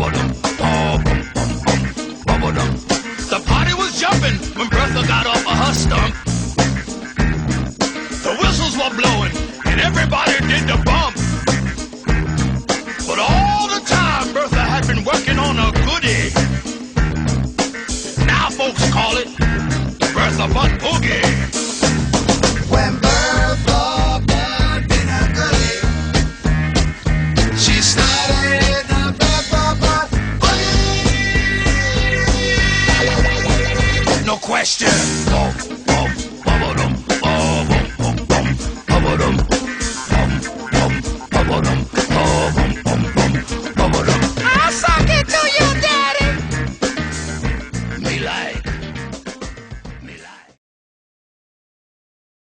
The party was jumping when Bertha got off of her stump. The whistles were blowing and everybody